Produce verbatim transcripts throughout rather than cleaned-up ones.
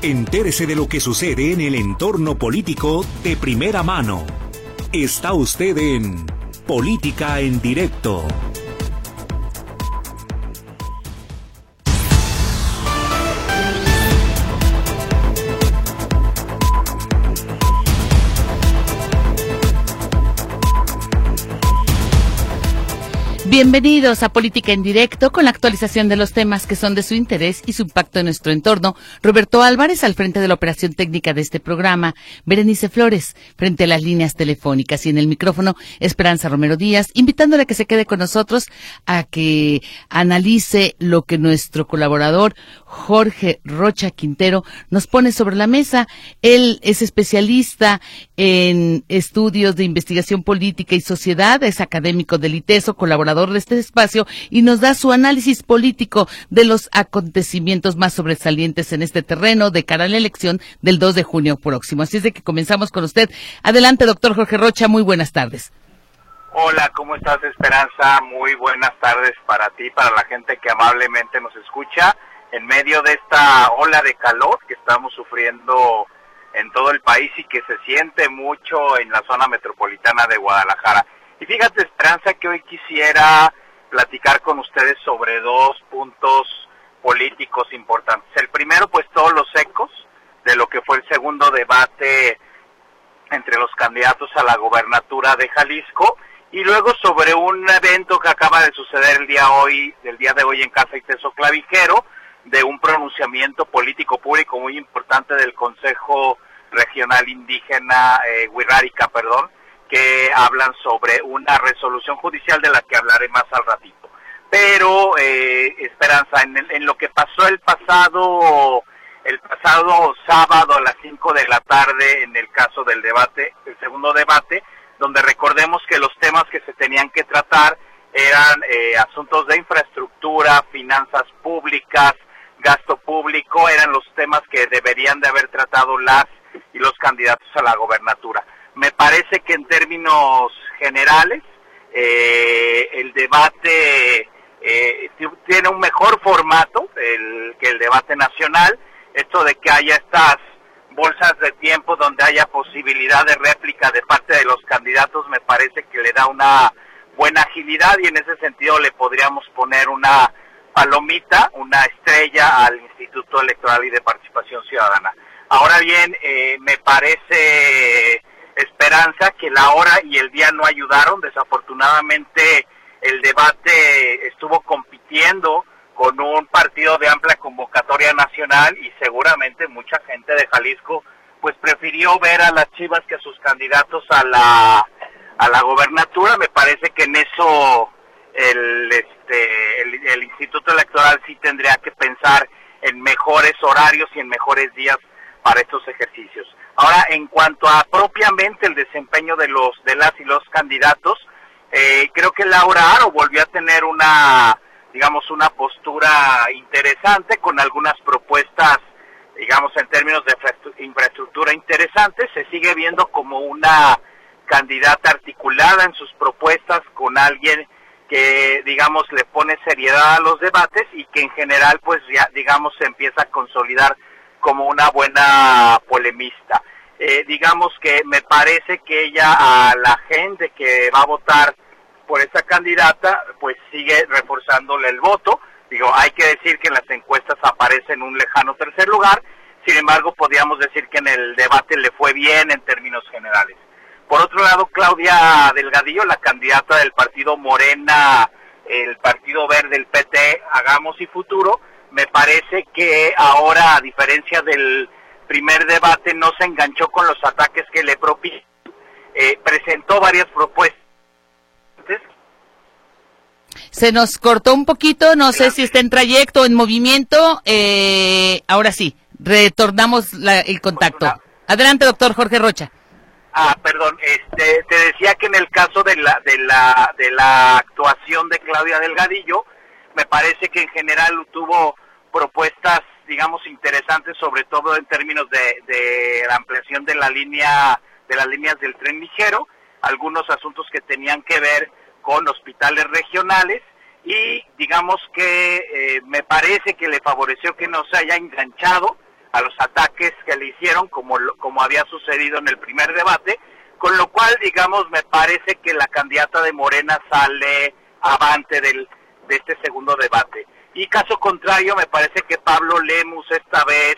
Entérese de lo que sucede en el entorno político de primera mano. Está usted en Política en Directo. Bienvenidos a Política en Directo, con la actualización de los temas que son de su interés y su impacto en nuestro entorno. Roberto Álvarez al frente de la operación técnica de este programa, Berenice Flores frente a las líneas telefónicas y en el micrófono Esperanza Romero Díaz, invitándole a que se quede con nosotros a que analice lo que nuestro colaborador Jorge Rocha Quintero nos pone sobre la mesa. Él es especialista en estudios de investigación política y sociedad, es académico del ITESO, colaborador de este espacio, y nos da su análisis político de los acontecimientos más sobresalientes en este terreno de cara a la elección del dos de junio próximo. Así es de que comenzamos con usted. Adelante, doctor Jorge Rocha, muy buenas tardes. Hola, ¿cómo estás, Esperanza? Muy buenas tardes para ti, para la gente que amablemente nos escucha en medio de esta ola de calor que estamos sufriendo en todo el país y que se siente mucho en la zona metropolitana de Guadalajara. Y fíjate, Esperanza, que hoy quisiera platicar con ustedes sobre dos puntos políticos importantes. El primero, pues todos los ecos de lo que fue el segundo debate entre los candidatos a la gobernatura de Jalisco, y luego sobre un evento que acaba de suceder el día hoy, del día de hoy en Casa ITESO Clavijero, de un pronunciamiento político público muy importante del Consejo Regional Indígena eh, Wixárika, perdón, que hablan sobre una resolución judicial de la que hablaré más al ratito. Pero, eh, Esperanza, en, el, en lo que pasó el pasado el pasado sábado a las cinco de la tarde en el caso del debate, el segundo debate, donde recordemos que los temas que se tenían que tratar eran eh, asuntos de infraestructura, finanzas públicas, gasto público, eran los temas que deberían de haber tratado las y los candidatos a la gobernatura. Me parece que en términos generales eh, el debate eh, tiene un mejor formato el, que el debate nacional. Esto de que haya estas bolsas de tiempo donde haya posibilidad de réplica de parte de los candidatos me parece que le da una buena agilidad, y en ese sentido le podríamos poner una palomita, una estrella al Instituto Electoral y de Participación Ciudadana. Ahora bien, eh, me parece, Esperanza, que la hora y el día no ayudaron. Desafortunadamente el debate estuvo compitiendo con un partido de amplia convocatoria nacional, y seguramente mucha gente de Jalisco pues prefirió ver a las Chivas que a sus candidatos a la a la gobernatura. Me parece que en eso el este el, el Instituto Electoral sí tendría que pensar en mejores horarios y en mejores días para estos ejercicios. Ahora, en cuanto a propiamente el desempeño de los de las y los candidatos, eh, creo que Laura Aro volvió a tener una, digamos, una postura interesante, con algunas propuestas, digamos, en términos de infraestructura interesantes. Se sigue viendo como una candidata articulada en sus propuestas, con alguien que, digamos, le pone seriedad a los debates y que en general, pues, ya, digamos, se empieza a consolidar como una buena polemista. Eh, digamos que me parece que ella, a la gente que va a votar por esa candidata, pues sigue reforzándole el voto. Digo, hay que decir que en las encuestas aparece en un lejano tercer lugar, sin embargo, podríamos decir que en el debate le fue bien en términos generales. Por otro lado, Claudia Delgadillo, la candidata del partido Morena, el Partido Verde, el P T, Hagamos y Futuro, me parece que ahora, a diferencia del primer debate, no se enganchó con los ataques que le propinó. Eh, presentó varias propuestas. Se nos cortó un poquito, no sé si está en trayecto o en movimiento. Eh, ahora sí, retornamos la, el contacto. Adelante, doctor Jorge Rocha. Ah, perdón, este, te decía que en el caso de la, de la, de la actuación de Claudia Delgadillo, me parece que en general tuvo propuestas, digamos, interesantes, sobre todo en términos de, de la ampliación de la línea, de las líneas del tren ligero, algunos asuntos que tenían que ver con hospitales regionales, y digamos que eh, me parece que le favoreció que no se haya enganchado a los ataques que le hicieron, como, como había sucedido en el primer debate, con lo cual, digamos, me parece que la candidata de Morena sale avante del, de este segundo debate. Y caso contrario, me parece que Pablo Lemus esta vez,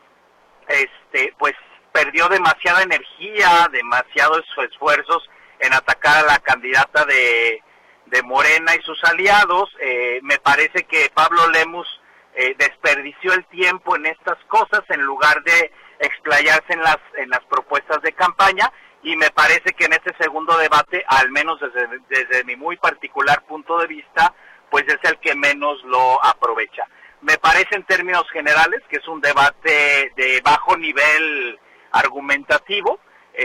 este, pues perdió demasiada energía, demasiados esfuerzos en atacar a la candidata de, de Morena y sus aliados. Eh, me parece que Pablo Lemus eh, desperdició el tiempo en estas cosas en lugar de explayarse en las, en las propuestas de campaña. Y me parece que en este segundo debate, al menos desde, desde mi muy particular punto de vista, pues es el que menos lo aprovecha. Me parece en términos generales que es un debate de bajo nivel argumentativo.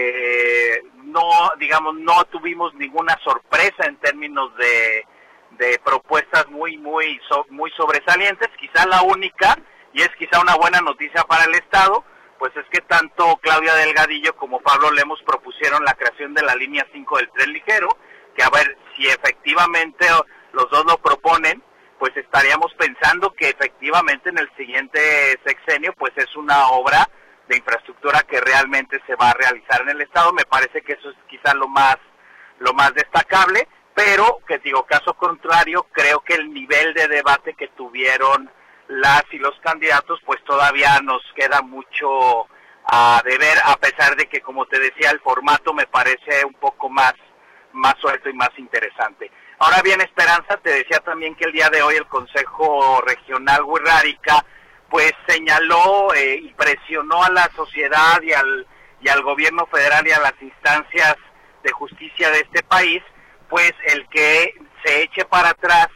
Eh, no, digamos, no tuvimos ninguna sorpresa en términos de, de propuestas muy, muy, so, muy sobresalientes. Quizá la única, y es quizá una buena noticia para el Estado, pues es que tanto Claudia Delgadillo como Pablo Lemus propusieron la creación de la línea cinco del tren ligero, que a ver, si efectivamente los dos lo proponen, pues estaríamos pensando que efectivamente en el siguiente sexenio, pues es una obra de infraestructura que realmente se va a realizar en el Estado. Me parece que eso es quizá lo más, lo más destacable, pero, que digo, caso contrario, creo que el nivel de debate que tuvieron las y los candidatos, pues todavía nos queda mucho a deber, a pesar de que, como te decía, el formato me parece un poco más, más suelto y más interesante. Ahora bien, Esperanza, te decía también que el día de hoy el Consejo Regional Wixárika, pues señaló eh, y presionó a la sociedad y al, y al gobierno federal y a las instancias de justicia de este país, pues el que se eche para atrás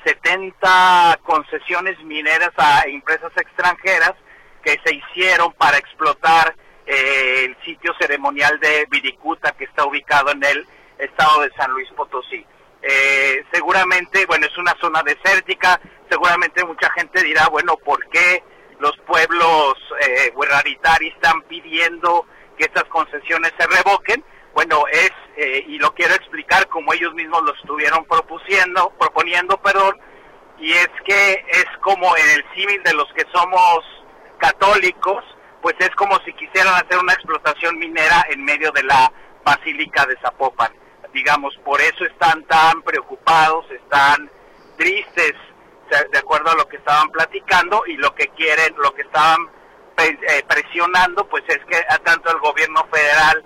setenta concesiones mineras a empresas extranjeras que se hicieron para explotar eh, el sitio ceremonial de Viricuta, que está ubicado en el estado de San Luis Potosí. Eh, seguramente, bueno, es una zona desértica, seguramente mucha gente dirá, bueno, ¿por qué los pueblos eh, huerraritari están pidiendo que estas concesiones se revoquen? Bueno, es, eh, y lo quiero explicar como ellos mismos lo estuvieron propusiendo, proponiendo, perdón, y es que es como en el símil de los que somos católicos, pues es como si quisieran hacer una explotación minera en medio de la Basílica de Zapopan. Digamos, por eso están tan preocupados, están tristes, de acuerdo a lo que estaban platicando, y lo que quieren, lo que estaban eh, presionando, pues es que tanto el gobierno federal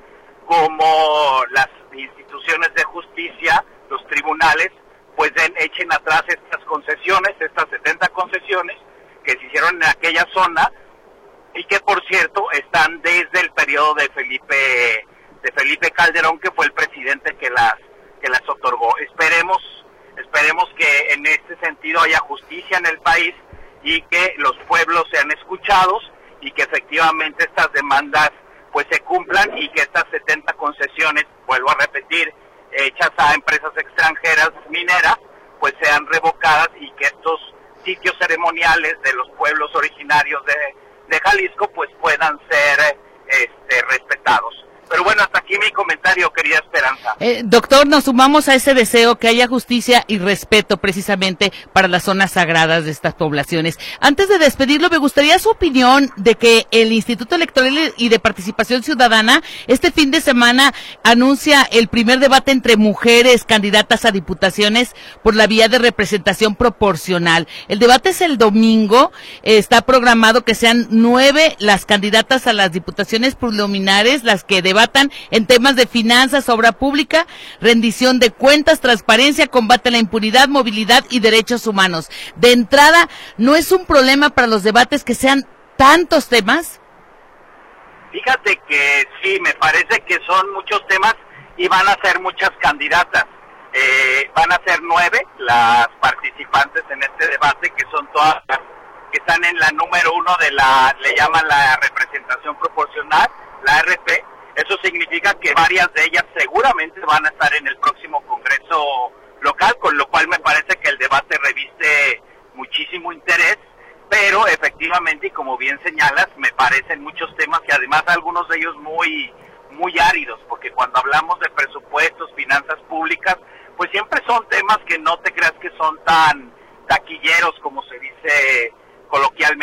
como las instituciones de justicia, los tribunales, pues den, echen atrás estas concesiones, estas setenta concesiones que se hicieron en aquella zona, y que por cierto están desde el periodo de Felipe de Felipe Calderón, que fue el presidente que las que las otorgó. Esperemos esperemos que en este sentido haya justicia en el país y que los pueblos sean escuchados y que efectivamente estas demandas pues se cumplan, y que estas setenta concesiones, vuelvo a repetir, hechas a empresas extranjeras mineras, pues sean revocadas, y que estos sitios ceremoniales de los pueblos originarios de, de Jalisco pues puedan ser este, respetados. Pero bueno, hasta aquí mi comentario, querida Esperanza. Eh, doctor, nos sumamos a ese deseo que haya justicia y respeto precisamente para las zonas sagradas de estas poblaciones. Antes de despedirlo, me gustaría su opinión de que el Instituto Electoral y de Participación Ciudadana este fin de semana anuncia el primer debate entre mujeres candidatas a diputaciones por la vía de representación proporcional. El debate es el domingo, eh, está programado que sean nueve las candidatas a las diputaciones plurinominales, las que debatan en temas de finanzas, obra pública, rendición de cuentas, transparencia, combate a la impunidad, movilidad y derechos humanos. De entrada, ¿no es un problema para los debates que sean tantos temas? Fíjate que sí, me parece que son muchos temas y van a ser muchas candidatas. Eh, van a ser nueve las participantes en este debate, que son todas las que están en la número uno de la, le llaman la representación proporcional, la R P. Eso significa que varias de ellas seguramente van a estar en el próximo Congreso local, con lo cual me parece que el debate reviste muchísimo interés, pero efectivamente, y como bien señalas, me parecen muchos temas y además algunos de ellos muy, muy áridos, porque cuando hablamos de presupuestos, finanzas públicas, pues siempre son temas que no te creas que son tan taquilleros como se dice coloquialmente. Pero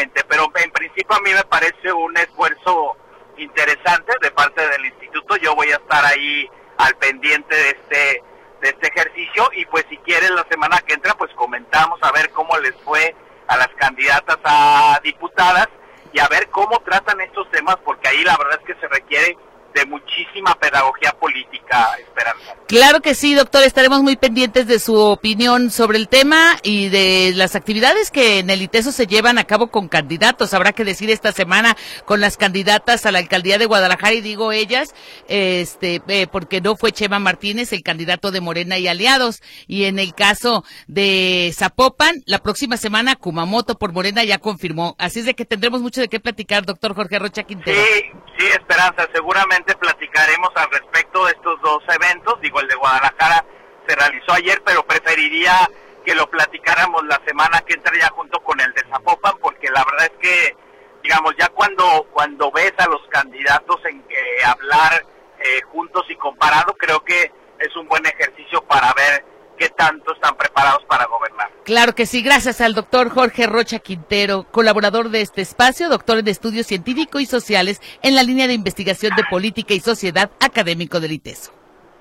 pero en principio a mí me parece un esfuerzo interesante de parte del instituto. Yo voy a estar ahí al pendiente de este de este ejercicio, y pues si quieren la semana que entra pues comentamos a ver cómo les fue a las candidatas a diputadas y a ver cómo tratan estos temas, porque ahí la verdad es que se requiere de muchísima pedagogía política, Esperanza. Claro que sí, doctor, estaremos muy pendientes de su opinión sobre el tema y de las actividades que en el ITESO se llevan a cabo con candidatos. Habrá que decir esta semana con las candidatas a la alcaldía de Guadalajara, y digo ellas, este, eh, porque no fue Chema Martínez, el candidato de Morena y aliados, y en el caso de Zapopan, la próxima semana Kumamoto por Morena ya confirmó. Así es de que tendremos mucho de qué platicar, doctor Jorge Rocha Quintero. Sí, sí, Esperanza, seguramente platicaremos al respecto de estos dos eventos. Digo, el de Guadalajara se realizó ayer, pero preferiría que lo platicáramos la semana que entra ya junto con el de Zapopan, porque la verdad es que, digamos, ya cuando cuando ves a los candidatos en eh, hablar eh, juntos y comparado, creo que es un buen ejercicio para ver qué tanto están preparados para gobernar. Claro que sí, gracias al doctor Jorge Rocha Quintero, colaborador de este espacio, doctor en estudios científicos y sociales en la línea de investigación de política y sociedad, académico del ITESO.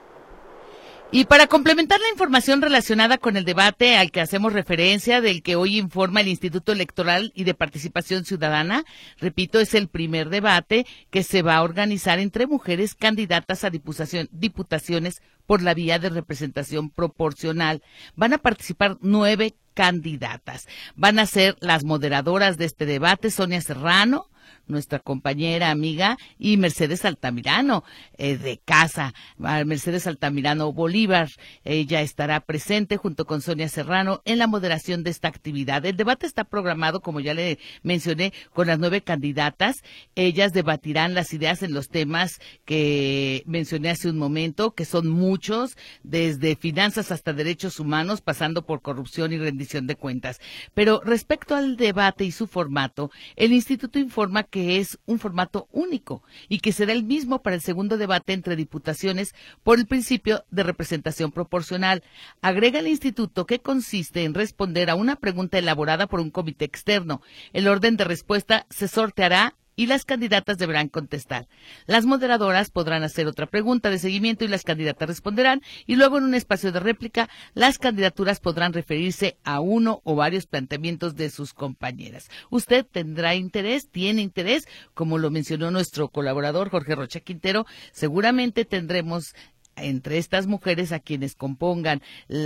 Y para complementar la información relacionada con el debate al que hacemos referencia, del que hoy informa el Instituto Electoral y de Participación Ciudadana, repito, es el primer debate que se va a organizar entre mujeres candidatas a diputación, diputaciones por la vía de representación proporcional. Van a participar nueve candidatas. Van a ser las moderadoras de este debate, Sonia Serrano, nuestra compañera, amiga, y Mercedes Altamirano, eh, de casa, Mercedes Altamirano Bolívar. Ella estará presente junto con Sonia Serrano en la moderación de esta actividad. El debate está programado, como ya le mencioné, con las nueve candidatas. Ellas debatirán las ideas en los temas que mencioné hace un momento, que son muchos, desde finanzas hasta derechos humanos, pasando por corrupción y rendición de cuentas. Pero respecto al debate y su formato, el instituto informa que es un formato único y que será el mismo para el segundo debate entre diputaciones por el principio de representación proporcional. Agrega el instituto que consiste en responder a una pregunta elaborada por un comité externo. El orden de respuesta se sorteará y las candidatas deberán contestar. Las moderadoras podrán hacer otra pregunta de seguimiento y las candidatas responderán, y luego en un espacio de réplica las candidaturas podrán referirse a uno o varios planteamientos de sus compañeras. ¿Usted tendrá interés? ¿Tiene interés? Como lo mencionó nuestro colaborador Jorge Rocha Quintero, seguramente tendremos entre estas mujeres a quienes compongan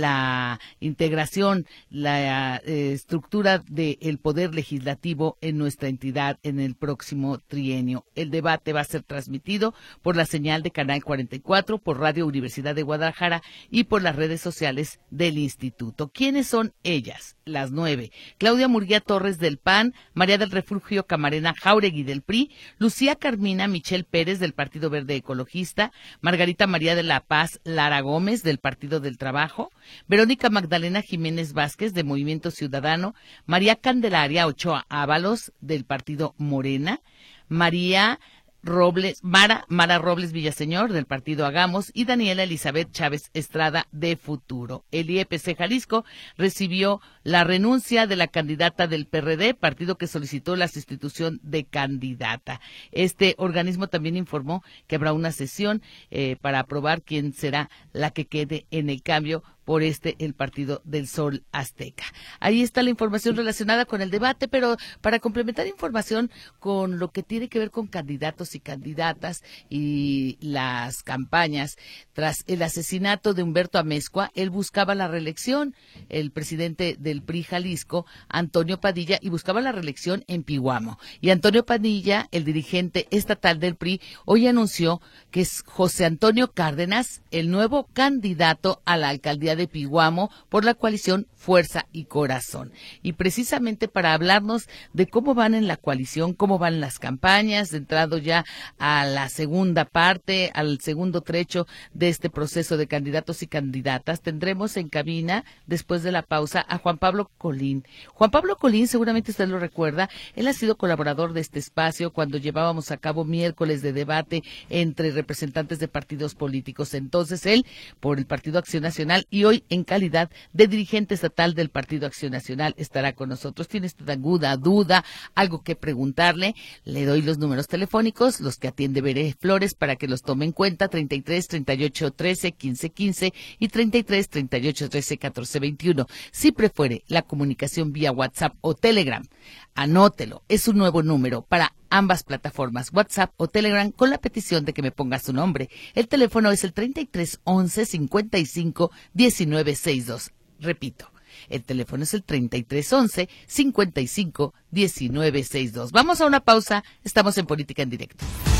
la integración, la eh, estructura del poder legislativo en nuestra entidad en el próximo trienio. El debate va a ser transmitido por la señal de Canal cuarenta y cuatro, por Radio Universidad de Guadalajara y por las redes sociales del instituto. ¿Quiénes son ellas? Las nueve. Claudia Murguía Torres del P A N, María del Refugio Camarena Jáuregui del P R I, Lucía Carmina Michel Pérez del Partido Verde Ecologista, Margarita María de la Paz Lara Gómez del Partido del Trabajo, Verónica Magdalena Jiménez Vázquez de Movimiento Ciudadano, María Candelaria Ochoa Ábalos del Partido Morena, María Robles, Mara, Mara Robles Villaseñor del Partido Hagamos y Daniela Elizabeth Chávez Estrada de Futuro. El I E P C Jalisco recibió la renuncia de la candidata del P R D, partido que solicitó la sustitución de candidata. Este organismo también informó que habrá una sesión eh, para aprobar quién será la que quede en el cambio por este, el Partido del Sol Azteca. Ahí está la información relacionada con el debate, pero para complementar información con lo que tiene que ver con candidatos y candidatas y las campañas, tras el asesinato de Humberto Amezcua, él buscaba la reelección, el presidente del P R I Jalisco, Antonio Padilla, y buscaba la reelección en Pihuamo. Y Antonio Padilla, el dirigente estatal del P R I, hoy anunció que es José Antonio Cárdenas el nuevo candidato a la alcaldía de Pihuamo por la coalición Fuerza y Corazón. Y precisamente para hablarnos de cómo van en la coalición, cómo van las campañas, entrado ya a la segunda parte, al segundo trecho de este proceso de candidatos y candidatas, tendremos en cabina, después de la pausa, a Juan Pablo Colín. Juan Pablo Colín, seguramente usted lo recuerda, él ha sido colaborador de este espacio cuando llevábamos a cabo miércoles de debate entre representantes de partidos políticos. Entonces él, por el Partido Acción Nacional, y hoy en calidad de dirigente estatal del Partido Acción Nacional estará con nosotros. ¿Tiene usted alguna duda, algo que preguntarle? Le doy los números telefónicos, los que atiende Veré Flores, para que los tome en cuenta: treinta y tres, treinta y ocho, trece, quince, quince y treinta y tres, treinta y ocho, trece, catorce, veintiuno. Si prefiere la comunicación vía WhatsApp o Telegram, anótelo, es un nuevo número para ambas plataformas, WhatsApp o Telegram, con la petición de que me ponga su nombre. El teléfono es el treinta y tres, once, cincuenta y cinco, diecinueve, sesenta y dos. Repito, el teléfono es el treinta y tres, once, cincuenta y cinco, diecinueve, sesenta y dos. Vamos a una pausa, estamos en Política en Directo.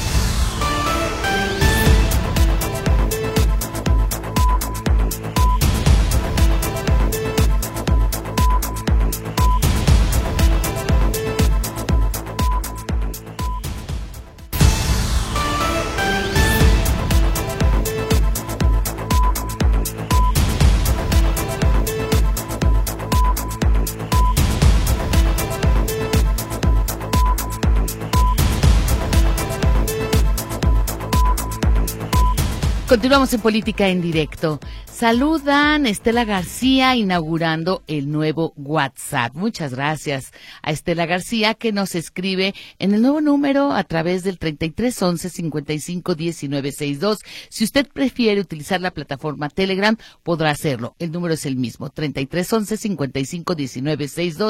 Continuamos en Política en Directo. Saludan Estela García inaugurando el nuevo WhatsApp. Muchas gracias a Estela García, que nos escribe en el nuevo número a través del treinta y tres, once, cincuenta y cinco, diecinueve, sesenta y dos. Si usted prefiere utilizar la plataforma Telegram, podrá hacerlo. El número es el mismo, treinta y tres, once, cincuenta y cinco, diecinueve, sesenta y dos.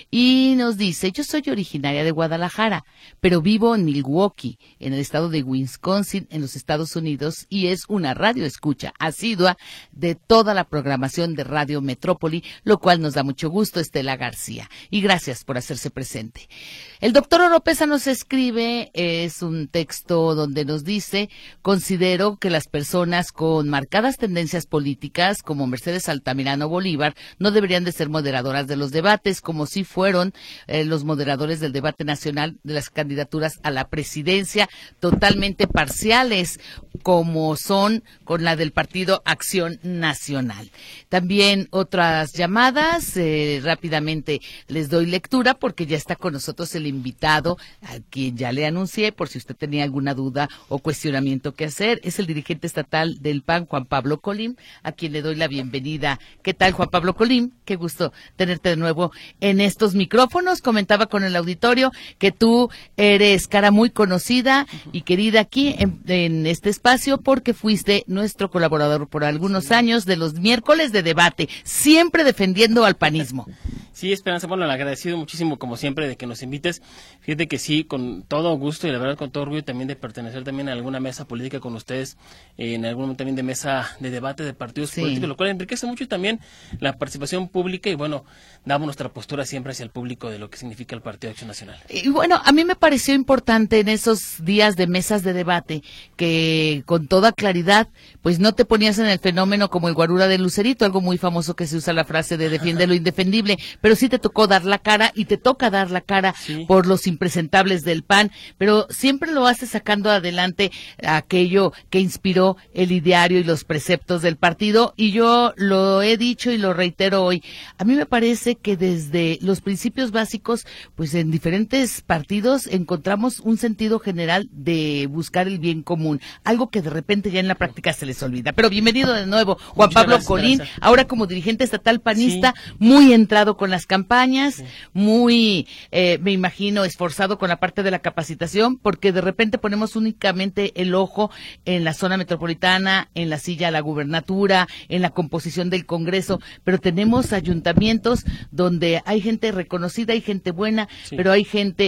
Y nos dice: yo soy originaria de Guadalajara, pero vivo en Milwaukee, en el estado de Wisconsin, en los Estados Unidos, y es una radio escucha asidua de toda la programación de Radio Metrópoli, lo cual nos da mucho gusto, Estela García. Y gracias por hacerse presente. El doctor Oropesa nos escribe, es un texto donde nos dice: considero que las personas con marcadas tendencias políticas, como Mercedes Altamirano Bolívar, no deberían de ser moderadoras de los debates, como si fueron eh, los moderadores del debate nacional de las candidaturas a la presidencia, totalmente parciales, como son con la del Partido Acción Nacional. También otras llamadas, eh, rápidamente les doy lectura porque ya está con nosotros el invitado, a quien ya le anuncié, por si usted tenía alguna duda o cuestionamiento que hacer. Es el dirigente estatal del P A N, Juan Pablo Colín, a quien le doy la bienvenida. ¿Qué tal, Juan Pablo Colín? Qué gusto tenerte de nuevo en estos micrófonos. Comentaba con el auditorio que tú eres cara muy conocida y querida aquí en, en este espacio, porque fuiste nuestro colaborador por algunos sí. años de los miércoles de debate, siempre defendiendo al panismo. Sí, Esperanza, bueno, le agradecido muchísimo, como siempre, de que nos invites. Fíjate que sí, con todo gusto y la verdad con todo orgullo también de pertenecer también a alguna mesa política con ustedes, eh, en algún momento también de mesa de debate de partidos sí. políticos, lo cual enriquece mucho también la participación pública y bueno, damos nuestra postura siempre hacia el público de lo que significa el Partido Acción Nacional. Y bueno, a mí me pareció importante en esos días de mesas de debate que con toda claridad, pues no te ponías en el fenómeno como el guarura de Lucerito, algo muy famoso que se usa la frase de defiende lo indefendible, pero sí te tocó dar la cara y te toca dar la cara sí. por los impresentables del P A N, pero siempre lo haces sacando adelante aquello que inspiró el ideario y los preceptos del partido, y yo lo he dicho y lo reitero hoy. A mí me parece que desde los principios básicos, pues en diferentes partidos encontramos un sentido general de buscar el bien común, algo que de repente ya en la práctica se les olvida. Pero bienvenido de nuevo, Juan Muchas Pablo gracias, Colín, gracias. Ahora como dirigente estatal panista, sí. muy entrado con las campañas, sí. muy, eh, me imagino, esforzado con la parte de la capacitación, porque de repente ponemos únicamente el ojo en la zona metropolitana, en la silla a la gubernatura, en la composición del Congreso, pero tenemos ayuntamientos donde hay gente reconocida, hay gente buena, sí. pero hay gente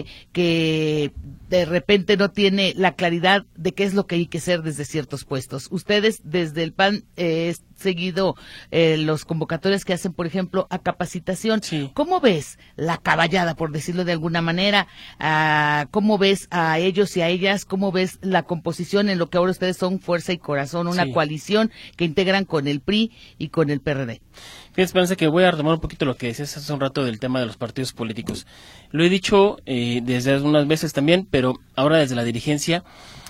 que de repente no tiene la claridad de qué es lo que hay que hacer desde ciertos puestos. Ustedes desde el P A N eh, seguido eh, los convocatorios que hacen, por ejemplo, a capacitación. Sí. ¿Cómo ves la caballada, por decirlo de alguna manera? Ah, ¿Cómo ves a ellos y a ellas? ¿Cómo ves la composición en lo que ahora ustedes son Fuerza y Corazón, una sí. coalición que integran con el P R I y con el P R D? Fíjate, Esperanza, que voy a retomar un poquito lo que decías hace un rato del tema de los partidos políticos. Lo he dicho eh, desde unas veces también, pero ahora desde la dirigencia,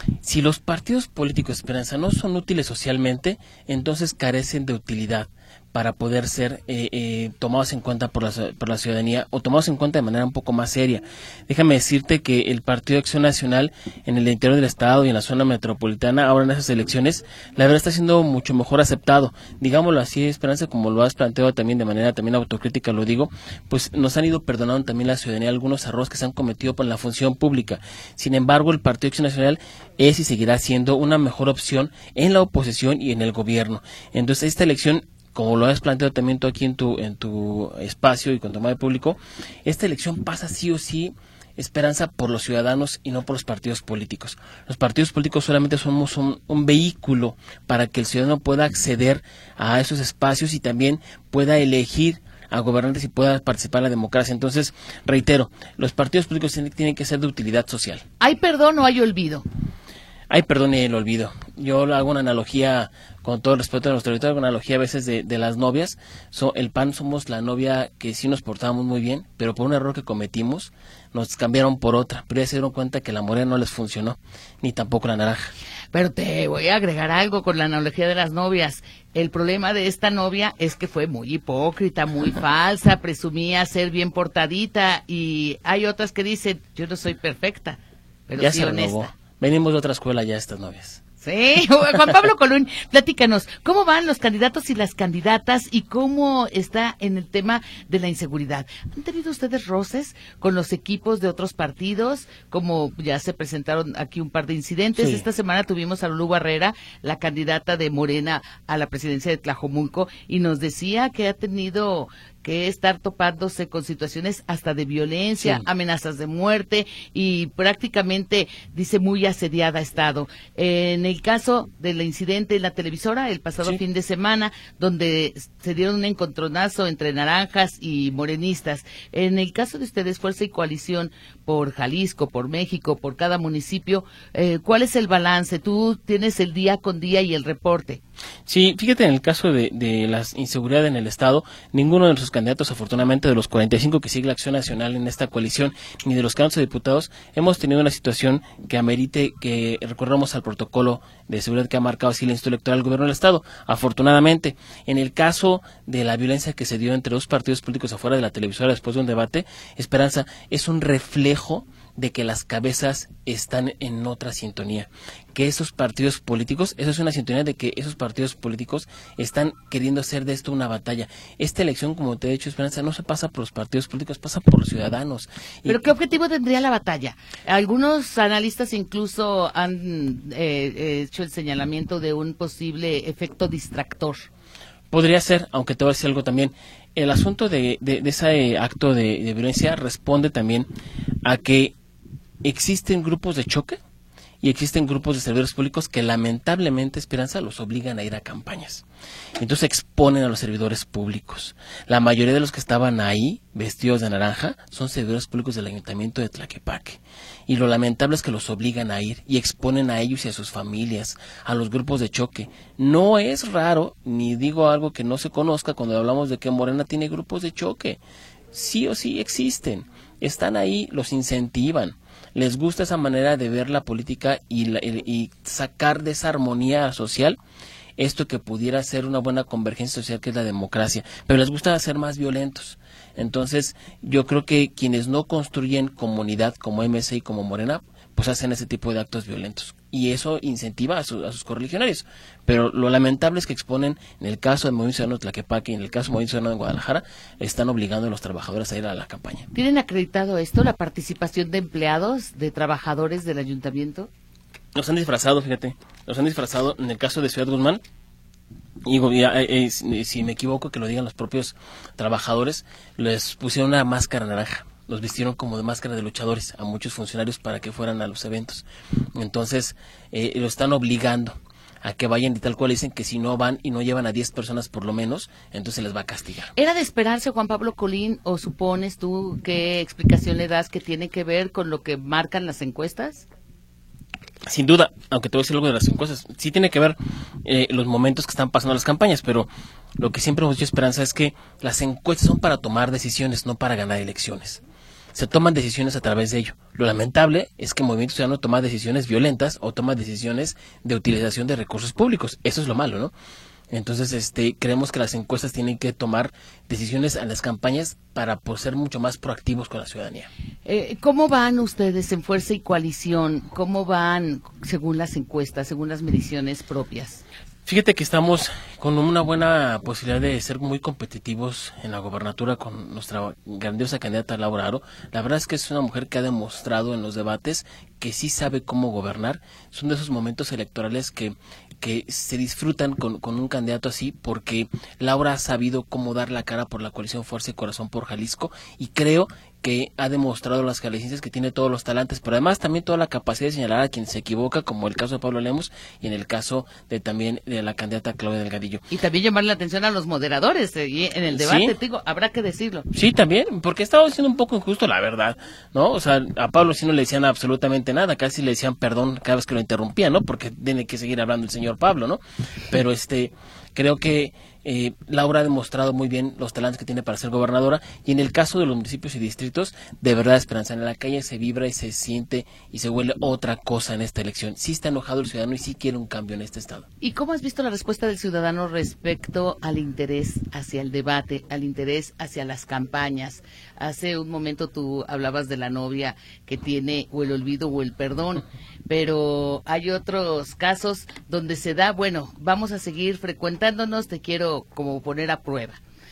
Si los partidos políticos, Esperanza, no son útiles socialmente, entonces carecen de utilidad para poder ser eh, eh, tomados en cuenta por la, por la ciudadanía o tomados en cuenta de manera un poco más seria. Déjame decirte que el Partido de Acción Nacional en el interior del estado y en la zona metropolitana, ahora en esas elecciones, la verdad está siendo mucho mejor aceptado. Digámoslo así, Esperanza, como lo has planteado también de manera también autocrítica, lo digo, pues nos han ido perdonando también la ciudadanía algunos errores que se han cometido por la función pública. Sin embargo, el Partido de Acción Nacional es y seguirá siendo una mejor opción en la oposición y en el gobierno. Entonces, esta elección, como lo has planteado también tú aquí en tu en tu espacio y con tu medio público, esta elección pasa sí o sí, Esperanza, por los ciudadanos y no por los partidos políticos. Los partidos políticos solamente somos un, un vehículo para que el ciudadano pueda acceder a esos espacios y también pueda elegir a gobernantes y pueda participar en la democracia. Entonces, reitero, los partidos políticos tienen, tienen que ser de utilidad social. ¿Hay perdón o hay olvido? Hay perdón y el olvido. Yo hago una analogía, con todo el respeto a nuestro territorio, una analogía a veces de, de las novias. So, el P A N somos la novia que sí nos portábamos muy bien, pero por un error que cometimos, nos cambiaron por otra. Pero ya se dieron cuenta que la morena no les funcionó, ni tampoco la naranja. Pero te voy a agregar algo con la analogía de las novias. El problema de esta novia es que fue muy hipócrita, muy falsa, presumía ser bien portadita, y hay otras que dicen, yo no soy perfecta, pero ya sí se honesta. renovó. Venimos de otra escuela ya estas novias. Sí, Juan Pablo Colún, platícanos, ¿cómo van los candidatos y las candidatas y cómo está en el tema de la inseguridad? ¿Han tenido ustedes roces con los equipos de otros partidos? Como ya se presentaron aquí un par de incidentes. Sí. Esta semana tuvimos a Lulú Barrera, la candidata de Morena a la presidencia de Tlajomulco, y nos decía que ha tenido que estar topándose con situaciones hasta de violencia, sí. amenazas de muerte, y prácticamente, dice, muy asediada ha estado. En el caso del incidente en la televisora, el pasado sí. fin de semana, donde se dieron un encontronazo entre naranjas y morenistas. En el caso de ustedes, Fuerza y Coalición, por Jalisco, por México, por cada municipio, eh, ¿cuál es el balance? Tú tienes el día con día y el reporte. Sí, fíjate, en el caso de, de la inseguridad en el Estado, ninguno de nuestros candidatos, afortunadamente, de los cuarenta y cinco que sigue la Acción Nacional en esta coalición, ni de los candidatos a diputados, hemos tenido una situación que amerite que recurramos al protocolo de seguridad que ha marcado así el Instituto Electoral del Gobierno del Estado. Afortunadamente, en el caso de la violencia que se dio entre dos partidos políticos afuera de la televisora después de un debate, Esperanza, es un reflejo de que las cabezas están en otra sintonía, que esos partidos políticos, eso es una sintonía de que esos partidos políticos están queriendo hacer de esto una batalla. Esta elección, como te he dicho, Esperanza, no se pasa por los partidos políticos, pasa por los ciudadanos. ¿Pero y, qué objetivo tendría la batalla? Algunos analistas incluso han eh, hecho el señalamiento de un posible efecto distractor. Podría ser, aunque te voy a decir algo también. El asunto de, de, de ese acto de, de violencia responde también a que existen grupos de choque y existen grupos de servidores públicos que lamentablemente, Esperanza, los obligan a ir a campañas. Entonces exponen a los servidores públicos. La mayoría de los que estaban ahí, vestidos de naranja, son servidores públicos del Ayuntamiento de Tlaquepaque. Y lo lamentable es que los obligan a ir y exponen a ellos y a sus familias, a los grupos de choque. No es raro, ni digo algo que no se conozca cuando hablamos de que Morena tiene grupos de choque. Sí o sí existen. Están ahí, los incentivan. Les gusta esa manera de ver la política y, la, y, y sacar de esa armonía social esto que pudiera ser una buena convergencia social, que es la democracia, pero les gusta ser más violentos. Entonces, yo creo que quienes no construyen comunidad como M C y como Morena, pues hacen ese tipo de actos violentos. Y eso incentiva a, su, a sus correligionarios. Pero lo lamentable es que exponen, en el caso del Movimiento Ciudadano de Tlaquepaque y en el caso del Movimiento Ciudadano de Guadalajara, están obligando a los trabajadores a ir a la campaña. ¿Tienen acreditado esto, la participación de empleados, de trabajadores del ayuntamiento? Los han disfrazado, fíjate. Los han disfrazado en el caso de Ciudad Guzmán. Y eh, eh, si me equivoco, que lo digan los propios trabajadores, les pusieron una máscara naranja. Los vistieron como de máscara de luchadores a muchos funcionarios para que fueran a los eventos. Entonces, eh, lo están obligando a que vayan, y tal cual dicen que si no van y no llevan a diez personas por lo menos, entonces se les va a castigar. ¿Era de esperarse, Juan Pablo Colín, o supones tú qué explicación le das que tiene que ver con lo que marcan las encuestas? Sin duda, aunque te voy a decir algo de las encuestas, sí tiene que ver eh, los momentos que están pasando las campañas, pero lo que siempre hemos dicho, Esperanza, es que las encuestas son para tomar decisiones, no para ganar elecciones. se toman decisiones a través de ello. Lo lamentable es que el Movimiento Ciudadano toma decisiones violentas o toma decisiones de utilización de recursos públicos. Eso es lo malo, ¿no? Entonces, este, creemos que las encuestas tienen que tomar decisiones en las campañas para por ser mucho más proactivos con la ciudadanía. Eh, ¿Cómo van ustedes en Fuerza y Coalición? ¿Cómo van según las encuestas, según las mediciones propias? Fíjate que estamos con una buena posibilidad de ser muy competitivos en la gobernatura con nuestra grandiosa candidata Laura Aro. La verdad es que es una mujer que ha demostrado en los debates que sí sabe cómo gobernar. Son de esos momentos electorales que que se disfrutan con, con un candidato así, porque Laura ha sabido cómo dar la cara por la coalición Fuerza y Corazón por Jalisco, y creo que ha demostrado a las jaliscienses que tiene todos los talantes, pero además también toda la capacidad de señalar a quien se equivoca, como el caso de Pablo Lemos y en el caso de también de la candidata Claudia Delgadillo. Y también llamarle la atención a los moderadores eh, en el debate, ¿Sí? te digo, habrá que decirlo. Sí, también, porque estaba siendo un poco injusto, la verdad, ¿no? O sea, a Pablo sí no le decían absolutamente nada, casi le decían perdón cada vez que lo interrumpían, ¿no? Porque tiene que seguir hablando el señor Pablo, ¿no? Pero este, creo que eh, Laura ha demostrado muy bien los talentos que tiene para ser gobernadora, y en el caso de los municipios y distritos, de verdad, Esperanza, en la calle se vibra y se siente y se huele otra cosa en esta elección. Sí está enojado el ciudadano y sí quiere un cambio en este estado. ¿Y cómo has visto la respuesta del ciudadano respecto al interés hacia el debate, al interés hacia las campañas? Hace un momento tú hablabas de la novia que tiene o el olvido o el perdón, pero hay otros casos donde se da, bueno, vamos a seguir frecuentándonos, te quiero como poner a prueba.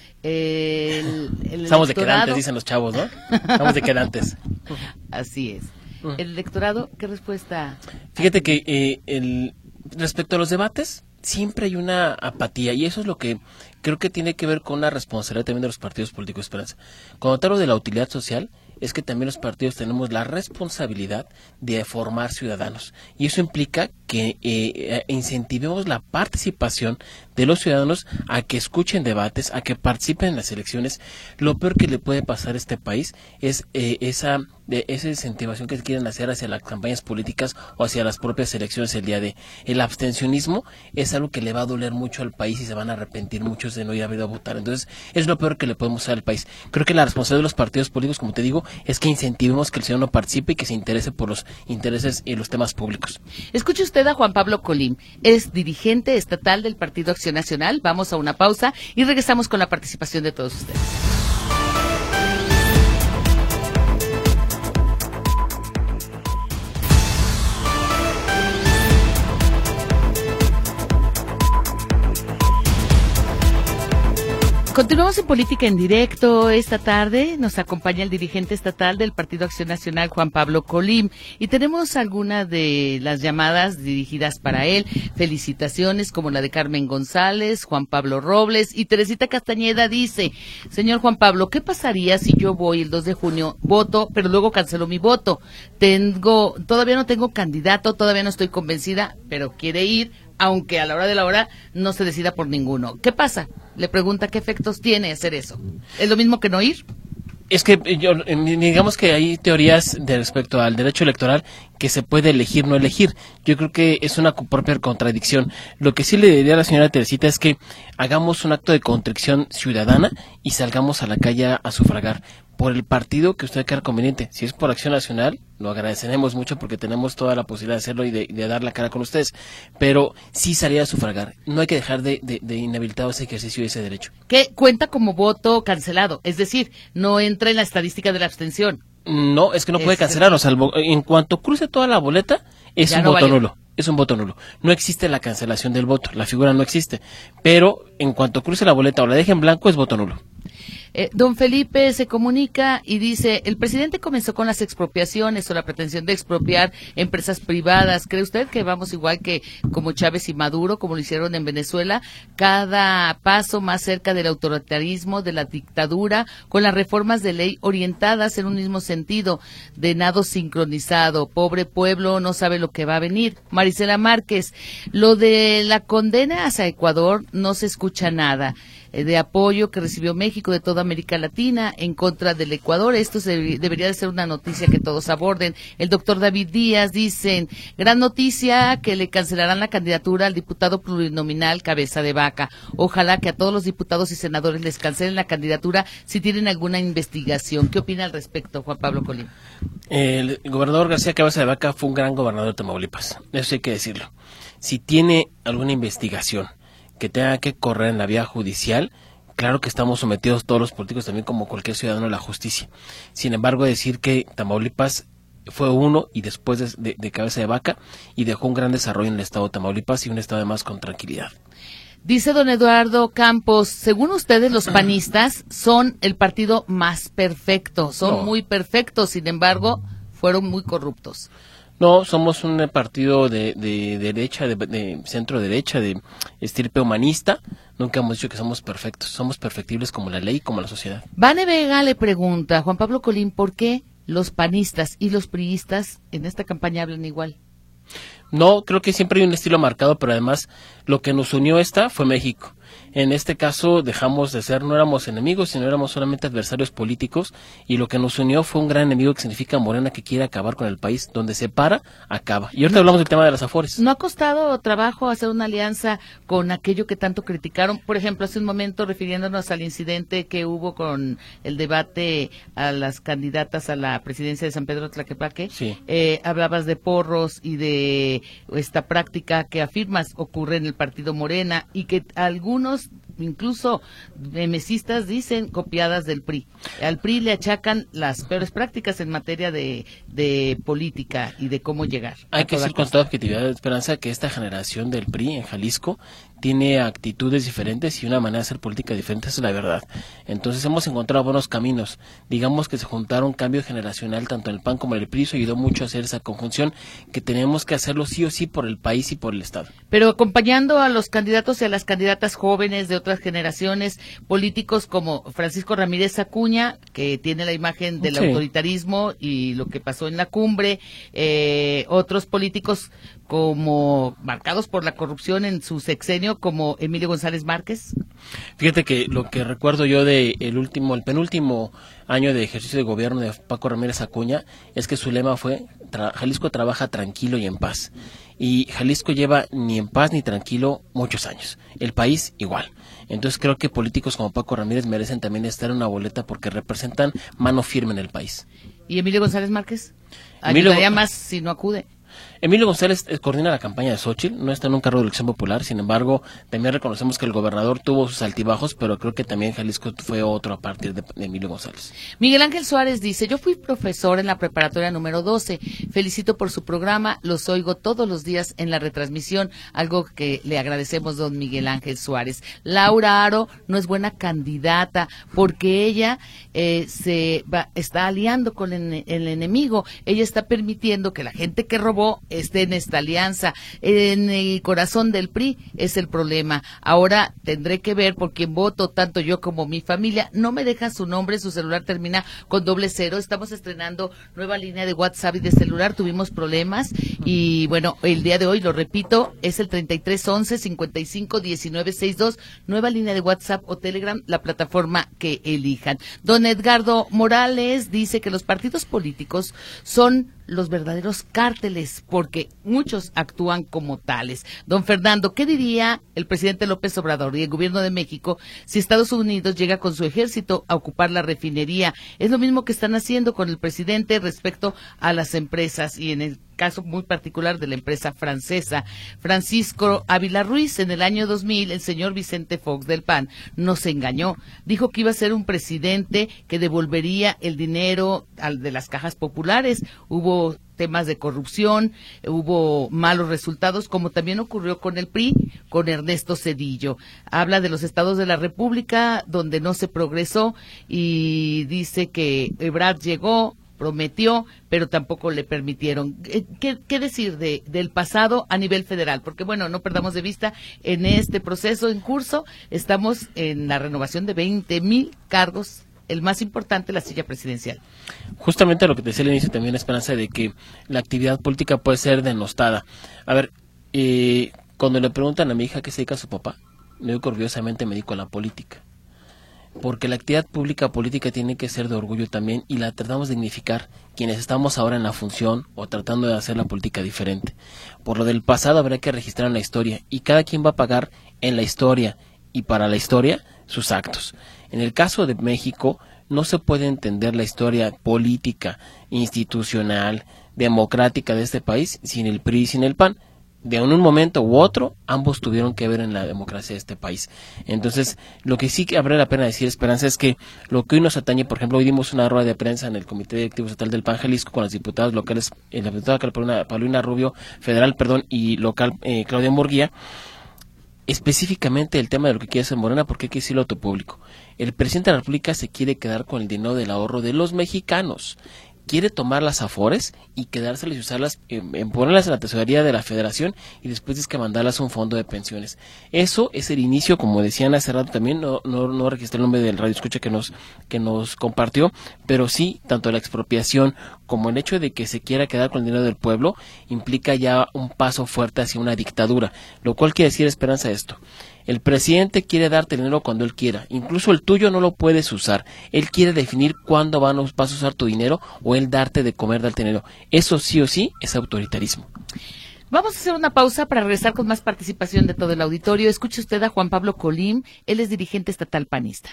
El, el Estamos electorado... decadantes, dicen los chavos, ¿no? Estamos decadantes. Así es. ¿El electorado qué respuesta? Fíjate que eh, el, respecto a los debates, siempre hay una apatía, y eso es lo que creo que tiene que ver con la responsabilidad también de los partidos políticos, Esperanza. Cuando te hablo de la utilidad social, es que también los partidos tenemos la responsabilidad de formar ciudadanos, y eso implica que eh, incentivemos la participación de los ciudadanos a que escuchen debates, a que participen en las elecciones. Lo peor que le puede pasar a este país es eh, esa de esa incentivación que quieren hacer hacia las campañas políticas o hacia las propias elecciones el día de. El abstencionismo es algo que le va a doler mucho al país y se van a arrepentir muchos de no ir a votar. Entonces, es lo peor que le podemos hacer al país. Creo que la responsabilidad de los partidos políticos, como te digo, es que incentivemos que el ciudadano participe y que se interese por los intereses y los temas públicos. Escuche usted a Juan Pablo Colín, es dirigente estatal del Partido Acción Nacional. Vamos a una pausa y regresamos con la participación de todos ustedes. Continuamos en Política en Directo. Esta tarde nos acompaña el dirigente estatal del Partido Acción Nacional, Juan Pablo Colín, y tenemos algunas de las llamadas dirigidas para él. Felicitaciones, como la de Carmen González, Juan Pablo Robles, y Teresita Castañeda dice: señor Juan Pablo, ¿qué pasaría si yo voy el dos de junio, voto, pero luego cancelo mi voto? Tengo, todavía no tengo candidato, todavía no estoy convencida, pero quiere ir, aunque a la hora de la hora no se decida por ninguno. ¿Qué pasa? Le pregunta qué efectos tiene hacer eso. ¿Es lo mismo que no ir? Es que yo, digamos que hay teorías de respecto al derecho electoral que se puede elegir, no elegir. Yo creo que es una propia contradicción. Lo que sí le diría a la señora Teresita es que hagamos un acto de contrición ciudadana y salgamos a la calle a sufragar por el partido que usted crea conveniente. Si es por Acción Nacional, lo agradeceremos mucho porque tenemos toda la posibilidad de hacerlo y de, de dar la cara con ustedes, pero sí salir a sufragar. No hay que dejar de, de, de inhabilitado ese ejercicio y ese derecho. Que cuenta como voto cancelado, es decir, no entra en la estadística de la abstención. No, es que no puede cancelarlo, salvo en cuanto cruce toda la boleta, es un voto nulo. Es un voto nulo. No existe la cancelación del voto, la figura no existe, pero en cuanto cruce la boleta o la deje en blanco, es voto nulo. Eh, don Felipe se comunica y dice: el presidente comenzó con las expropiaciones o la pretensión de expropiar empresas privadas. ¿Cree usted que vamos igual que como Chávez y Maduro, como lo hicieron en Venezuela, cada paso más cerca del autoritarismo, de la dictadura, con las reformas de ley orientadas en un mismo sentido, de nado sincronizado? Pobre pueblo, no sabe lo que va a venir. Marisela Márquez: lo de la condena hacia Ecuador no se escucha nada. eh, de apoyo que recibió México de toda América Latina en contra del Ecuador. Esto se, debería de ser una noticia que todos aborden. El doctor David Díaz dicen, gran noticia que le cancelarán la candidatura al diputado plurinominal Cabeza de Vaca. Ojalá que a todos los diputados y senadores les cancelen la candidatura si tienen alguna investigación. ¿Qué opina al respecto, Juan Pablo Colín? El gobernador García Cabeza de Vaca fue un gran gobernador de Tamaulipas, eso hay que decirlo. Si tiene alguna investigación que tenga que correr en la vía judicial, claro que estamos sometidos todos los políticos también como cualquier ciudadano a la justicia. Sin embargo, decir que Tamaulipas fue uno y después de, de, de Cabeza de Vaca y dejó un gran desarrollo en el estado de Tamaulipas y un estado además con tranquilidad. Dice don Eduardo Campos, según ustedes los panistas son el partido más perfecto, son no. muy perfectos, sin embargo, fueron muy corruptos. No, somos un partido de, de, de derecha, de, de centro derecha, de estirpe humanista. Nunca hemos dicho que somos perfectos, somos perfectibles como la ley, como la sociedad. Vane Vega le pregunta, Juan Pablo Colín, ¿por qué los panistas y los priistas en esta campaña hablan igual? No, creo que siempre hay un estilo marcado, pero además lo que nos unió esta fue México. En este caso dejamos de ser, no éramos enemigos, sino éramos solamente adversarios políticos, y lo que nos unió fue un gran enemigo que significa Morena, que quiere acabar con el país. Donde se para, acaba. Y ahorita no, hablamos del tema de las Afores. ¿No ha costado trabajo hacer una alianza con aquello que tanto criticaron? Por ejemplo, hace un momento, refiriéndonos al incidente que hubo con el debate a las candidatas a la presidencia de San Pedro Tlaquepaque, sí. eh, hablabas de porros y de esta práctica que afirmas ocurre en el partido Morena y que algunos incluso mesistas dicen copiadas del P R I. Al P R I le achacan las peores prácticas en materia de, de política y de cómo llegar. Hay que decir con toda objetividad, Esperanza, que esta generación del P R I en Jalisco tiene actitudes diferentes y una manera de hacer política diferente, esa es la verdad. Entonces hemos encontrado buenos caminos. Digamos que se juntaron cambio generacional tanto en el P A N como en el P R I, eso ayudó mucho a hacer esa conjunción que tenemos que hacerlo sí o sí por el país y por el Estado. Pero acompañando a los candidatos y a las candidatas jóvenes de otras generaciones, políticos como Francisco Ramírez Acuña, que tiene la imagen del sí. autoritarismo y lo que pasó en la cumbre, eh, otros políticos como marcados por la corrupción en su sexenio, como Emilio González Márquez. Fíjate que lo que recuerdo yo de el último, el penúltimo año de ejercicio de gobierno de Paco Ramírez Acuña es que su lema fue tra- Jalisco trabaja tranquilo y en paz. Y Jalisco lleva ni en paz ni tranquilo muchos años. El país igual. Entonces creo que políticos como Paco Ramírez merecen también estar en una boleta porque representan mano firme en el país. ¿Y Emilio González Márquez? Emilio... Ayudaría más si no acude. Emilio González coordina la campaña de Xóchitl, no está en un cargo de elección popular, sin embargo, también reconocemos que el gobernador tuvo sus altibajos, pero creo que también Jalisco fue otro a partir de, de Emilio González. Miguel Ángel Suárez dice, yo fui profesor en la preparatoria número doce, felicito por su programa, los oigo todos los días en la retransmisión, algo que le agradecemos don Miguel Ángel Suárez. Laura Aro no es buena candidata porque ella eh, se va, está aliando con el, el enemigo, ella está permitiendo que la gente que robó esté en esta alianza, en el corazón del P R I es el problema. Ahora tendré que ver por quién voto, tanto yo como mi familia. No me deja su nombre, su celular termina con doble cero. Estamos estrenando nueva línea de WhatsApp y de celular, tuvimos problemas y bueno, el día de hoy, lo repito, es el treinta y tres once cincuenta y cinco diecinueve sesenta y dos, nueva línea de WhatsApp o Telegram, la plataforma que elijan. Don Edgardo Morales dice que los partidos políticos son los verdaderos cárteles, porque muchos actúan como tales. Don Fernando, ¿qué diría el presidente López Obrador y el gobierno de México si Estados Unidos llega con su ejército a ocupar la refinería? Es lo mismo que están haciendo con el presidente respecto a las empresas y en el caso muy particular de la empresa francesa. Francisco Ávila Ruiz, en el año dos mil, el señor Vicente Fox del P A N nos engañó. Dijo que iba a ser un presidente que devolvería el dinero al de las cajas populares. Hubo temas de corrupción, hubo malos resultados, como también ocurrió con el P R I, con Ernesto Zedillo. Habla de los estados de la República donde no se progresó y dice que Ebrard llegó, prometió, pero tampoco le permitieron. ¿Qué, qué decir de, del pasado a nivel federal? Porque, bueno, no perdamos de vista, en este proceso en curso estamos en la renovación de veinte mil cargos, el más importante, la silla presidencial. Justamente lo que te decía al inicio también, Esperanza, de que la actividad política puede ser denostada. A ver, eh, cuando le preguntan a mi hija qué se dedica a su papá, lo digo orgullosamente, me dedico a la política. Porque la actividad pública política tiene que ser de orgullo también y la tratamos de dignificar quienes estamos ahora en la función o tratando de hacer la política diferente. Por lo del pasado habrá que registrar en la historia y cada quien va a pagar en la historia y para la historia sus actos. En el caso de México no se puede entender la historia política, institucional, democrática de este país sin el P R I y sin el P A N. De un momento u otro, ambos tuvieron que ver en la democracia de este país. Entonces, lo que sí que vale la pena decir, Esperanza, es que lo que hoy nos atañe, por ejemplo, hoy dimos una rueda de prensa en el Comité Directivo Estatal del P A N Jalisco con las diputadas locales, eh, la diputada Paulina, Paulina Rubio, federal, perdón, y local eh, Claudia Murguía, específicamente el tema de lo que quiere hacer Morena, porque hay que decirlo a tu público. El presidente de la República se quiere quedar con el dinero del ahorro de los mexicanos. Quiere tomar las afores y quedárselas y usarlas, en, en ponerlas en la tesorería de la federación y después es que mandarlas a un fondo de pensiones. Eso es el inicio, como decían hace rato también, no, no, no registré el nombre del radio escucha que nos, que nos compartió, pero sí, tanto la expropiación como el hecho de que se quiera quedar con el dinero del pueblo implica ya un paso fuerte hacia una dictadura, lo cual quiere decir, Esperanza, esto. El presidente quiere darte dinero cuando él quiera, incluso el tuyo no lo puedes usar. Él quiere definir cuándo van, vas a usar tu dinero o él darte de comer, darte dinero. Eso sí o sí es autoritarismo. Vamos a hacer una pausa para regresar con más participación de todo el auditorio. Escuche usted a Juan Pablo Colín, él es dirigente estatal panista.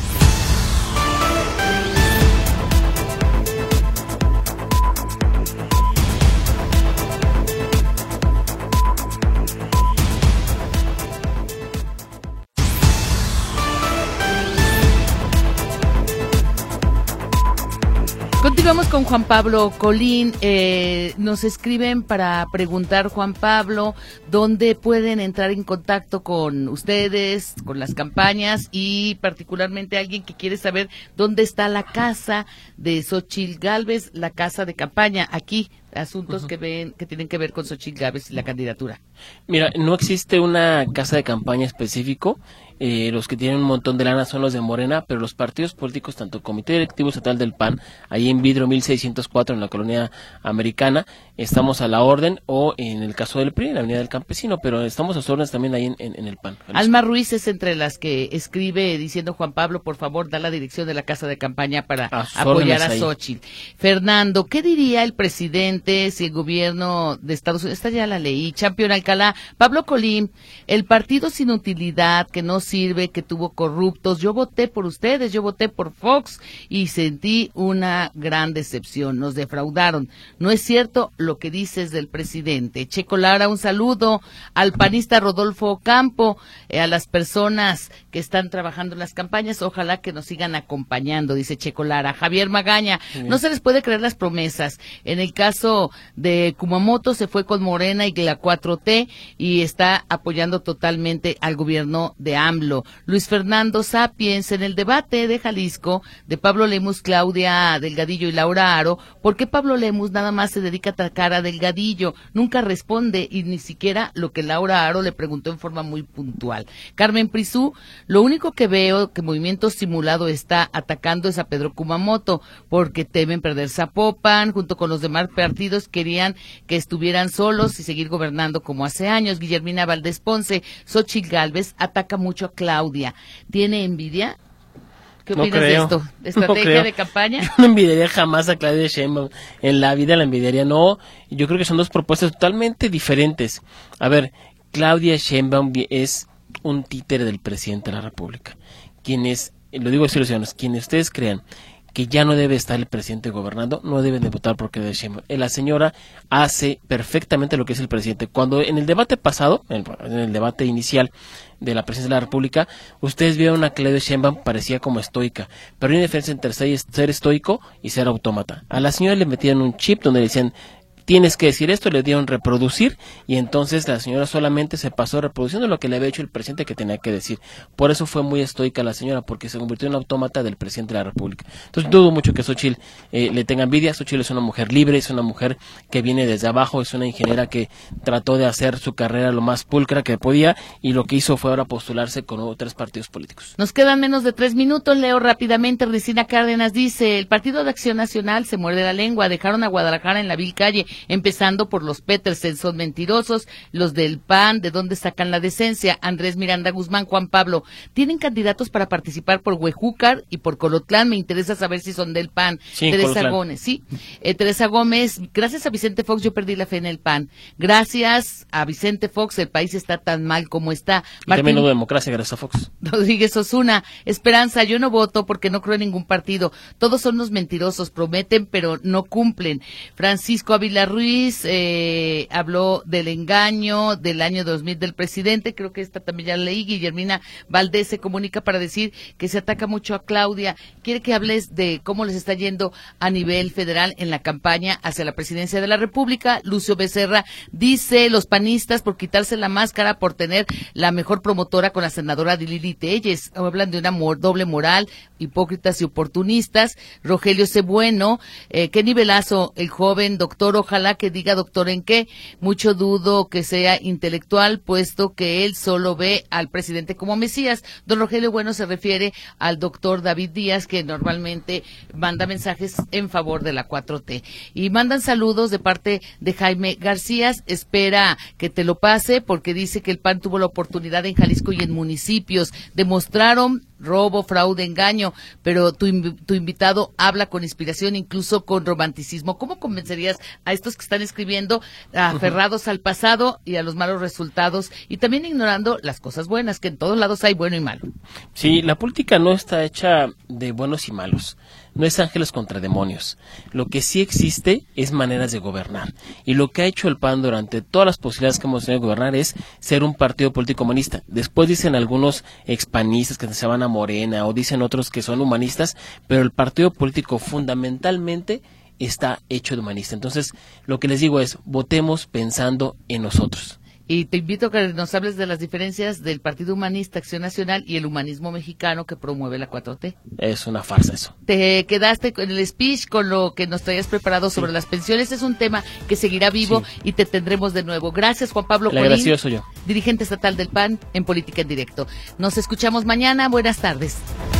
Continuamos con Juan Pablo Colín. Eh, nos escriben para preguntar, Juan Pablo, dónde pueden entrar en contacto con ustedes, con las campañas y particularmente alguien que quiere saber dónde está la casa de Xóchitl Gálvez, la casa de campaña aquí. Asuntos uh-huh. que ven que tienen que ver con Xóchitl Gálvez y la candidatura. Mira, no existe una casa de campaña específico. Eh, los que tienen un montón de lana son los de Morena, pero los partidos políticos, tanto el Comité Directivo Estatal del P A N, ahí en Vidrio mil seiscientos cuatro en la colonia americana, estamos a la orden, o en el caso del P R I, en la Avenida del Campesino, pero estamos a sus órdenes también ahí en, en, en el P A N. Jalisco. Alma Ruiz es entre las que escribe diciendo, Juan Pablo, por favor, da la dirección de la casa de campaña para a apoyar a Xóchitl. Fernando, ¿qué diría el presidente si el gobierno de Estados Unidos, esta ya la leí, Champion Alcalá, Pablo Colín, el partido sin utilidad, que no sirve, que tuvo corruptos, yo voté por ustedes, yo voté por Fox y sentí una gran decepción, nos defraudaron, no es cierto lo que dices del presidente. Checo Lara, un saludo al panista Rodolfo Campo, eh, a las personas que están trabajando en las campañas, ojalá que nos sigan acompañando, dice Checo Lara. Javier Magaña, no se les puede creer las promesas, en el caso de Kumamoto se fue con Morena y la cuatro T y está apoyando totalmente al gobierno de AMLO. Luis Fernando Sapiens, en el debate de Jalisco de Pablo Lemus, Claudia Delgadillo y Laura Aro, ¿por qué Pablo Lemus nada más se dedica a atacar a Delgadillo? Nunca responde y ni siquiera lo que Laura Aro le preguntó en forma muy puntual. Carmen Prisú, lo único que veo que Movimiento Simulado está atacando es a Pedro Kumamoto porque temen perder Zapopan, junto con los demás partidos querían que estuvieran solos y seguir gobernando como hace años. Guillermina Valdés Ponce, Xóchitl Gálvez ataca mucho a Claudia. ¿Tiene envidia? ¿Qué opinas no de esto? ¿Estrategia no de campaña? Yo no envidiaría jamás a Claudia Sheinbaum. En la vida la envidiaría. No, yo creo que son dos propuestas totalmente diferentes. A ver, Claudia Sheinbaum es un títere del presidente de la República. Quienes, lo digo así los ciudadanos, quienes ustedes crean que ya no debe estar el presidente gobernando, no deben de votar por Claudia Sheinbaum. La señora hace perfectamente lo que es el presidente. Cuando en el debate pasado, en el debate inicial de la presidencia de la República, ustedes vieron a Claudia Sheinbaum parecía como estoica, pero hay una diferencia entre ser estoico y ser autómata. A la señora le metían un chip donde le decían, tienes que decir esto, le dieron reproducir y entonces la señora solamente se pasó reproduciendo lo que le había hecho el presidente que tenía que decir. Por eso fue muy estoica la señora, porque se convirtió en autómata del presidente de la República. Entonces dudo mucho que Xóchitl eh, le tenga envidia. Xóchitl es una mujer libre, es una mujer que viene desde abajo, es una ingeniera que trató de hacer su carrera lo más pulcra que podía y lo que hizo fue ahora postularse con otros partidos políticos. Nos quedan menos de tres minutos, leo rápidamente. Ricina Cárdenas dice, el Partido de Acción Nacional se muerde la lengua, dejaron a Guadalajara en la vil calle empezando por los Petersen, son mentirosos, los del P A N, ¿de dónde sacan la decencia? Andrés Miranda Guzmán, Juan Pablo, ¿tienen candidatos para participar por Huejúcar y por Colotlán? Me interesa saber si son del P A N. Sí, Teresa Colotlán. Gómez, sí. Eh, Teresa Gómez, gracias a Vicente Fox yo perdí la fe en el P A N. Gracias a Vicente Fox el país está tan mal como está. Y también no hubo democracia gracias a Fox. Rodríguez Osuna, Esperanza, yo no voto porque no creo en ningún partido. Todos son los mentirosos, prometen pero no cumplen. Francisco Ávila Ruiz eh, habló del engaño del año dos mil del presidente, creo que esta también ya la leí. Guillermina Valdés se comunica para decir que se ataca mucho a Claudia. Quiere que hables de cómo les está yendo a nivel federal en la campaña hacia la presidencia de la República. Lucio Becerra dice, los panistas por quitarse la máscara, por tener la mejor promotora con la senadora Lili Telles. Hablan de una mor- doble moral, hipócritas y oportunistas. Rogelio Cebueno, eh, qué nivelazo el joven doctor, ojalá que diga doctor en qué. Mucho dudo que sea intelectual, puesto que él solo ve al presidente como Mesías. Don Rogelio Bueno se refiere al doctor David Díaz, que normalmente manda mensajes en favor de la cuatro T. Y mandan saludos de parte de Jaime García, espera que te lo pase, porque dice que el P A N tuvo la oportunidad en Jalisco y en municipios. Demostraron robo, fraude, engaño, pero tu, inv- tu invitado habla con inspiración, incluso con romanticismo. ¿Cómo convencerías a estos que están escribiendo aferrados uh-huh. al pasado y a los malos resultados, y también ignorando las cosas buenas, que en todos lados hay bueno y malo? Sí, la política no está hecha de buenos y malos. No es ángeles contra demonios. Lo que sí existe es maneras de gobernar. Y lo que ha hecho el P A N durante todas las posibilidades que hemos tenido de gobernar es ser un partido político humanista. Después dicen algunos expanistas que se van a Morena, o dicen otros que son humanistas, pero el partido político fundamentalmente está hecho de humanista. Entonces, lo que les digo es, votemos pensando en nosotros. Y te invito a que nos hables de las diferencias del Partido Humanista Acción Nacional y el humanismo mexicano que promueve la cuatro T. Es una farsa eso. Te quedaste con el speech, con lo que nos traías preparado sobre sí. las pensiones. Es un tema que seguirá vivo sí. y te tendremos de nuevo. Gracias, Juan Pablo Colín, agradecido soy yo. dirigente estatal del P A N en Política en Directo. Nos escuchamos mañana. Buenas tardes.